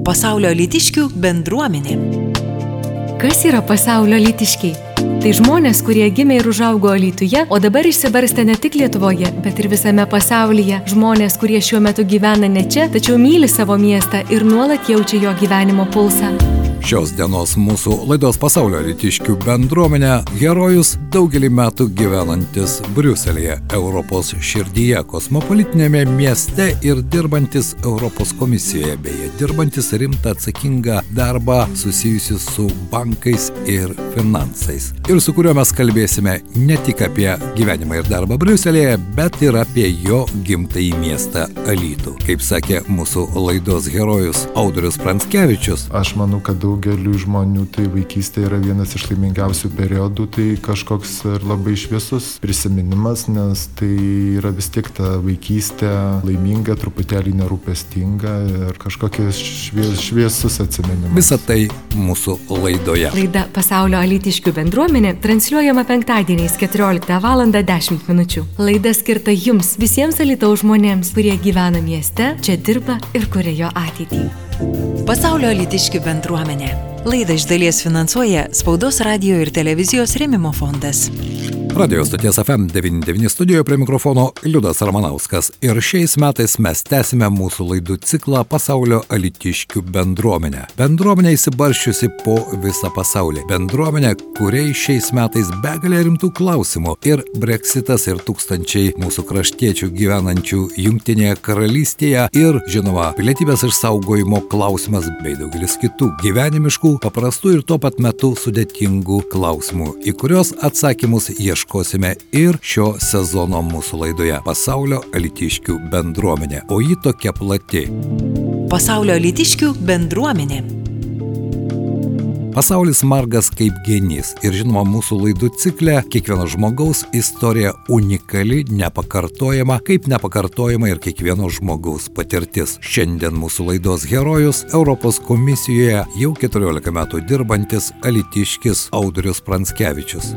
Pasaulio alytiškių bendruomenė. Kas yra pasaulio alytiškiai? Tai žmonės, kurie gimė ir užaugo Alytuje, o dabar išsibarstę ne tik Lietuvoje, bet ir visame pasaulyje. Žmonės, kurie šiuo metu gyvena ne čia, tačiau myli savo miestą ir nuolat jaučia jo gyvenimo pulsą. Šios dienos mūsų laidos Pasaulio alytiškių bendruomenė herojus daugelį metų gyvenantis Briuselyje, Europos širdyje, kosmopolitinėme mieste ir dirbantis Europos komisijoje, beje, dirbantis rimtą atsakingą darbą susijusi su bankais ir finansais. Ir su kuriuo mes kalbėsime ne tik apie gyvenimą ir darbą Briuselyje, bet ir apie jo gimtąjį miestą Alytų. Kaip sakė mūsų laidos herojus Audrius Pranckevičius. Aš manau, kad daugeliu žmonių tai vaikystė yra vienas iš laimingiausių periodų, tai kažkoks ir labai šviesus prisiminimas, nes tai yra vis tiek ta vaikystė laiminga, truputėlį nerūpestinga ir kažkokias šviesus atsiminimas. Visą tai mūsų laidoje. Laida Pasaulio alytiškių bendruomenė transliuojama penktadieniais 14:10 min. Laida skirta jums, visiems Alytaus žmonėms, kurie gyvena mieste, čia dirba ir kuria jo ateitį. Pasaulio alytiškių bendruomenė. Laidą iš dalies finansuoja Spaudos, radijo ir televizijos rėmimo fondas. Radio stoties FM 99 studijoje prie mikrofono Liudas Ramanauskas. Ir šiais metais mes tęsime mūsų laidų ciklą Pasaulio alytiškių bendruomenę. Bendruomenė įsibarščiusi po visą pasaulį. Bendruomenė, kuriai šiais metais begalė rimtų klausimų. Ir Brexitas, ir tūkstančiai mūsų kraštiečių gyvenančių Jungtinėje karalystėje. Ir, žinoma, pilietybės išsaugojimo klausimas bei daugelis kitų gyvenimiškų, paprastų ir tuo pat metu sudėtingų klausimų, į kurios atsakymus ieškosime ir šio sezono mūsų laidoje Pasaulio alytiškių bendruomenė, o ji tokia plati. Pasaulio alytiškių bendruomenė. Pasaulis margas kaip genys ir žinoma mūsų laidų cikle kiekvieno žmogaus istorija unikali, nepakartojama, kaip nepakartojama ir kiekvieno žmogaus patirtis. Šiandien mūsų laidos herojus Europos komisijoje jau 14 metų dirbantis alytiškis Audrius Pranckevičius.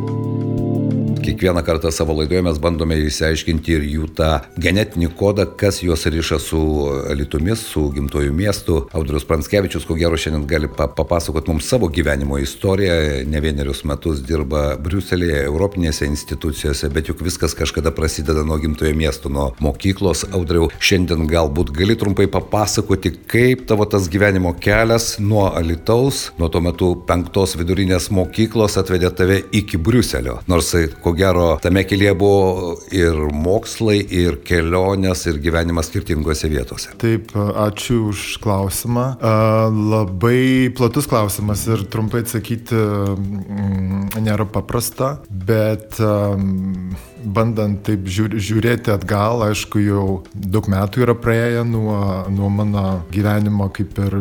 Kiekvieną kartą savo laidoje mes bandome išsiaiškinti ir jų tą genetinį kodą, kas juos riša su Alytumis, su gimtuoju miestu. Audrius Pranckevičius, ko gero, šiandien gali papasakoti mums savo gyvenimo istoriją. Ne vienerius metus dirba Briuselyje, europinėse institucijose, bet juk viskas kažkada prasideda nuo gimtojo miesto, nuo mokyklos. Audriau, šiandien galbūt gali trumpai papasakoti, kaip tavo tas gyvenimo kelias nuo Alytaus, nuo tuo metu 5 vidurinės mokyklos atvedė tave iki Briuselio. Nors ko gero, tame kelyje buvo ir mokslai, ir kelionės, ir gyvenimas skirtingose vietose. Taip, ačiū už klausimą. Labai platus klausimas ir trumpai atsakyti nėra paprasta, bet bandant taip žiūrėti atgal, aišku, jau daug metų yra praėję nuo mano gyvenimo kaip ir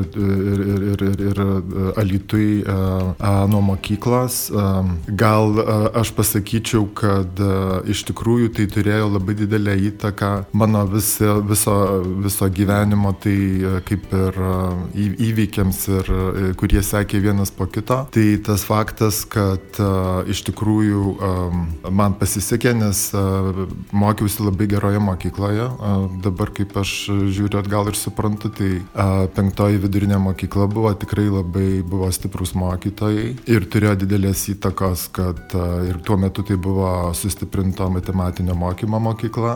Alytui, nuo mokyklos. Gal aš pasakyčiau, kad iš tikrųjų tai turėjo labai didelę įtaką mano viso gyvenimo, tai kaip ir įvykiams, ir kurie sekė vienas po kito. Tai tas faktas, kad iš tikrųjų man pasisekė, nes mokiausi labai geroje mokykloje. Dabar, kaip aš žiūriu atgal ir suprantu, tai 5 vidurinė mokykla tikrai labai buvo stiprus mokytojai ir turėjo didelės įtakos, kad ir tuo metu tai buvo sustiprinto matematinio mokymo mokykla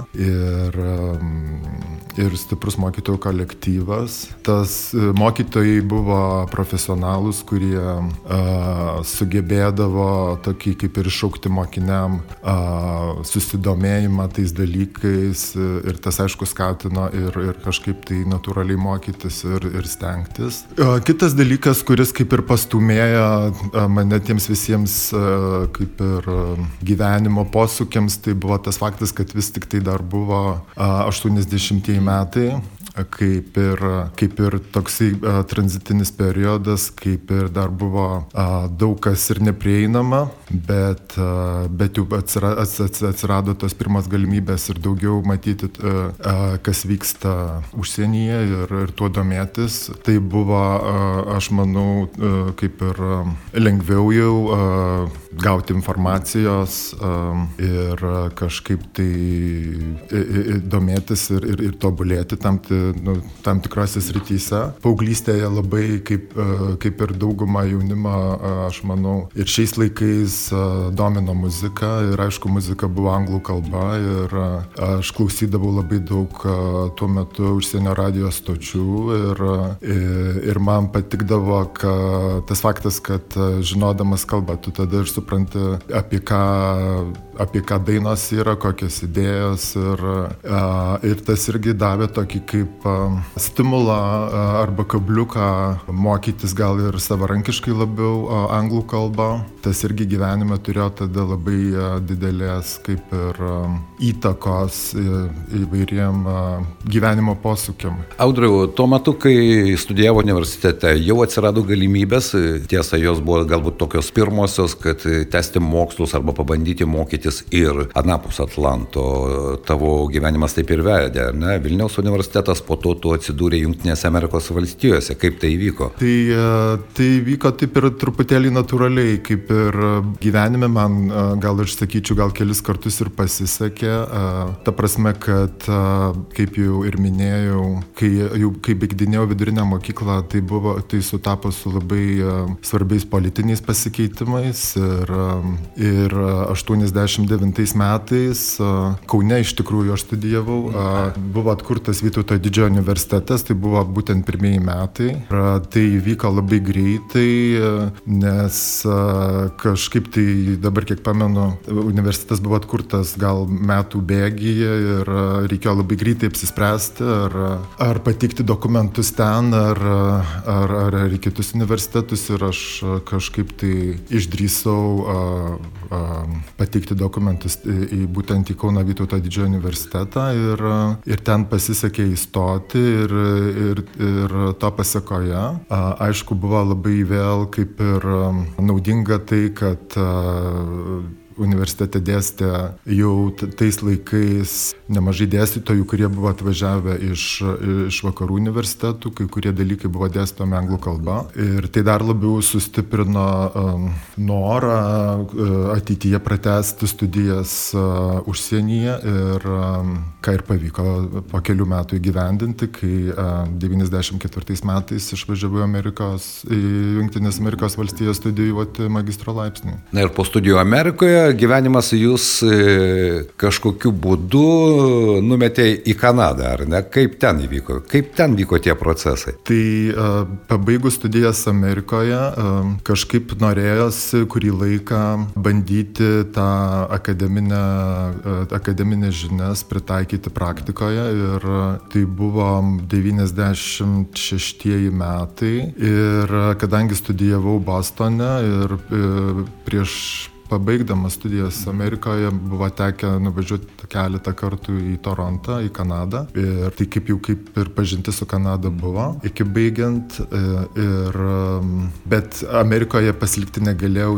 ir stiprus mokytojų kolektyvas. Tas mokytojai buvo profesionalūs, kurie sugebėdavo tokį kaip ir iššaukti mokiniam susidomėjimą tais dalykais ir tas, aišku, skatino ir kažkaip tai natūraliai mokytis ir stengtis. Kitas dalykas, kuris kaip ir pastumėjo mane tiems visiems kaip ir gyvenimo posūkiams, tai buvo tas faktas, kad vis tik tai dar buvo 80-ieji metai, kaip ir toksai tranzitinis periodas, kaip ir dar buvo daug kas ir neprieinama, bet jau atsirado tos pirmas galimybės ir daugiau matyti, kas vyksta užsienyje ir tuo domėtis. Tai buvo, aš manau, kaip ir lengviau jau gauti informacijos ir kažkaip tai domėtis ir tobulėti tam tam tikrose srityse. Paauglystėje labai, kaip ir dauguma jaunimo, aš manau, ir šiais laikais domino muzika ir aišku, muzika buvo anglų kalba ir aš klausydavau labai daug tuo metu užsienio radijo stočių ir man patikdavo tas faktas, kad žinodamas kalbą, tu tada ir supranti, apie ką dainos yra, kokios idėjos ir tas irgi davė tokį kaip stimulą arba kabliuką mokytis gal ir savarankiškai labiau anglų kalbą. Tas irgi gyvenime turėjo tada labai didelės kaip ir įtakos įvairiem gyvenimo posūkiam. Audriau, tuo metu, kai studijavo universitete, jau atsirado galimybės, tiesa, jos buvo galbūt tokios pirmosios, kad tęsti mokslus arba pabandyti mokytis ir anapus Atlanto. Tavo gyvenimas taip ir vedė, ne? Vilniaus universitetas, po to tu atsidūrė Jungtinėse Amerikos valstijose. Kaip tai įvyko? Tai vyko taip ir truputėlį natūraliai, kaip ir gyvenime man gal aš sakyčiau, gal kelis kartus ir pasisekė. Ta prasme, kad kaip jau ir minėjau, kai baigdinėjau vidurinę mokyklą, tai sutapo su labai svarbiais politiniais pasikeitimais ir 89 metais Kaune iš tikrųjų aš studijavau, buvo atkurtas Vytauto Didžiojo universitetas, tai buvo būtent pirmieji metai. Tai vyko labai greitai, nes kažkaip tai dabar kiek pamenu, universitetas buvo atkurtas gal metų bėgyje ir reikėjo labai greitai apsispręsti, ar pateikti dokumentus ten, ar į kitus universitetus ir aš kažkaip tai išdrįsau pateikti dokumentus būtent į Kauno Vytauto Didžiojo universitetą ir ten pasisekė įstoti ir to pasekoje. Aišku, buvo labai vėl kaip ir naudinga tai, kad universitete dėstė jau tais laikais nemažai dėstytojų, kurie buvo atvažiavę iš vakarų universitetų, kai kurie dalykai buvo dėstomi anglų kalba. Ir tai dar labiau sustiprino norą ateityje pratęsti studijas užsienyje ir ką ir pavyko po kelių metų įgyvendinti, kai 94 metais išvažiavau į Jungtinės Amerikos valstijas studijuoti magistro laipsnį. Na ir po studijų Amerikoje gyvenimas jūs kažkokiu būdu numetė į Kanadą, ar ne? Kaip ten įvyko? Kaip ten vyko tie procesai? Tai pabaigus studijas Amerikoje kažkaip norėjosi kurį laiką bandyti tą akademinės žinias pritaikyti praktikoje ir tai buvo 96 metai ir kadangi studijavau Bostone ir prieš pabaigdamas studijas Amerikoje buvo tekę nuvažiuoti keletą kartų į Torontą, į Kanadą. Ir tai kaip ir pažintis su Kanada buvo iki baigiant. Bet Amerikoje pasilikti negalėjau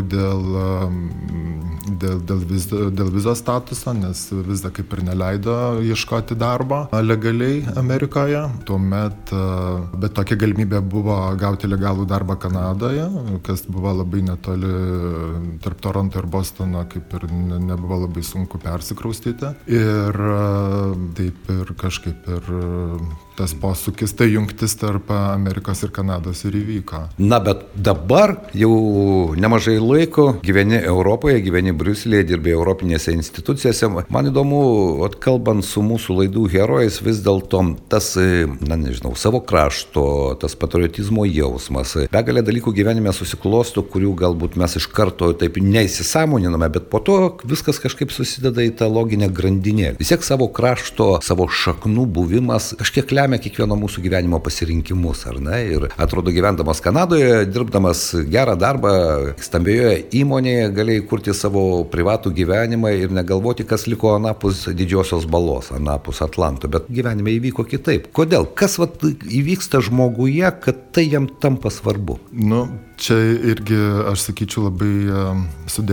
dėl vizos statuso, nes viza kaip ir neleido ieškoti darbo legaliai Amerikoje. Tuomet, bet tokia galimybė buvo gauti legalų darbą Kanadoje, kas buvo labai netoli tarp Toronto ir Bostono, kaip ir nebuvo labai sunku persikraustyti. Ir taip ir kažkaip ir tas posūkis, tai jungtis tarp Amerikos ir Kanados ir įvyko. Na, bet dabar jau nemažai laiko gyveni Europoje, gyveni Briuselyje, dirbi Europinėse institucijose. Man įdomu, kalbant su mūsų laidų herojais, vis dėlto tas, savo krašto, tas patriotizmo jausmas, begalė dalykų gyvenime susiklosto, kurių galbūt mes iš karto taip neįsisąmoniname, bet po to viskas kažkaip susideda į tą loginę grandinėlę. Vis tiek savo krašto, savo šaknų buvimas kažkiek lemia kiekvieno mūsų gyvenimo pasirinkimus, ar ne? Ir atrodo, gyvendamas Kanadoje, dirbdamas gerą darbą, stambioje įmonėje, galėjai kurti savo privatų gyvenimą ir negalvoti, kas liko anapus didžiosios balos, anapus Atlanto, bet gyvenime įvyko kitaip. Kodėl? Kas įvyksta žmoguje, kad tai jam tampa svarbu? Čia irgi, aš sakyčiau, labai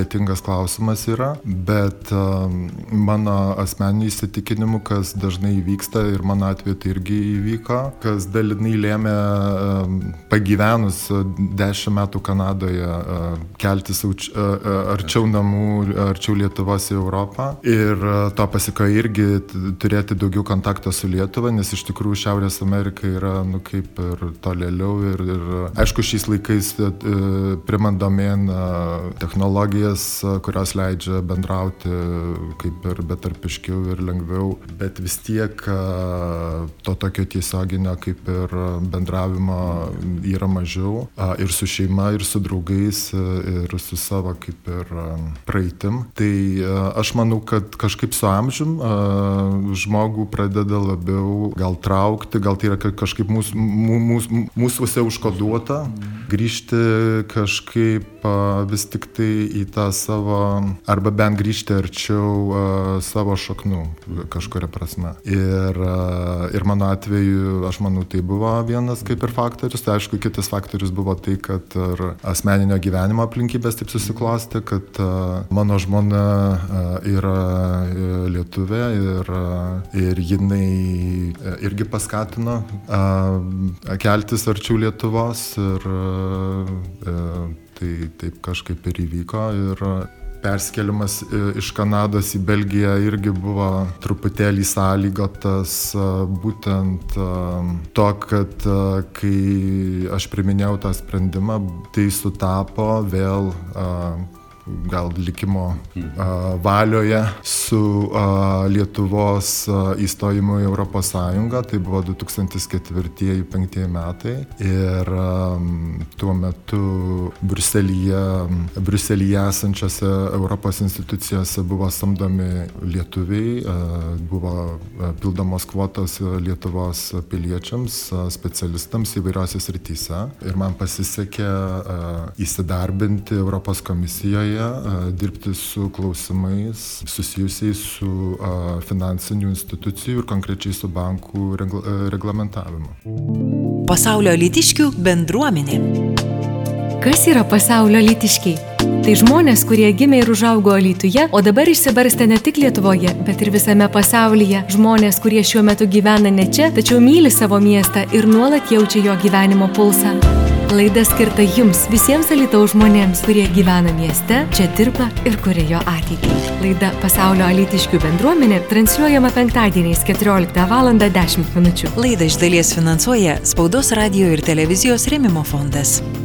sudėtingas klausimas yra, bet mano asmeniniu įsitikinimu, kas dažnai įvyksta ir mano atveju tai irgi įvyko, kas dalinai lėmė pagyvenus 10 metų Kanadoje keltis arčiau namų, arčiau Lietuvos į Europą ir to pasikoja irgi turėti daugiau kontakto su Lietuva, nes iš tikrųjų Šiaurės Amerika yra, kaip ir tolėliau ir aišku, šiais laikais primant domėn technologijas, kurios leidžia bendrauti kaip ir betarpiškiau ir lengviau, bet vis tiek to tokio tiesioginio kaip ir bendravimo yra mažiau ir su šeima, ir su draugais, ir su savo kaip ir praeitim. Tai aš manau, kad kažkaip su amžium žmogų pradeda labiau gal traukti, gal tai yra kažkaip mūsųse užkoduota, grįžti kažkaip vis tik tai į tą savo, arba bent grįžti arčiau savo šaknų kažkuria prasme. Ir mano atveju, aš manau, tai buvo vienas kaip ir faktorius. Tai aišku, kitas faktorius buvo tai, kad ir asmeninio gyvenimo aplinkybės taip susiklostė, kad mano žmona yra lietuvė ir jinai irgi paskatino keltis arčiau Lietuvos ir tai taip kažkaip ir įvyko ir perskelimas iš Kanados į Belgiją irgi buvo truputėlį sąlygotas būtent to, kad kai aš priminėjau tą sprendimą, tai sutapo vėl gal likimo valioje su Lietuvos įstojimu į Europos Sąjungą, tai buvo 2004-2005 metai ir tuo metu Briuselyje esančiose Europos institucijose buvo samdomi lietuviai, buvo pildomos kvotos Lietuvos piliečiams, specialistams įvairiose srityse ir man pasisekė įsidarbinti Europos komisijoje, dirbti su klausimais susijusiais su finansinių institucijų ir konkrečiai su bankų reglamentavimu. Pasaulio alytiškių bendruomenė. Kas yra pasaulio alytiškiai? Tai žmonės, kurie gimė ir užaugo Alytuje, o dabar išsibarstę ne tik Lietuvoje, bet ir visame pasaulyje. Žmonės, kurie šiuo metu gyvena ne čia, tačiau myli savo miestą ir nuolat jaučia jo gyvenimo pulsą. Laida skirta jums, visiems Alytaus žmonėms, kurie gyvena mieste, čia dirba ir kuria jo ateitį. Laida Pasaulio alytiškių bendruomenė transliuojama penktadieniais 14:10 min. Laidą iš dalies finansuoja Spaudos radijo ir televizijos rėmimo fondas.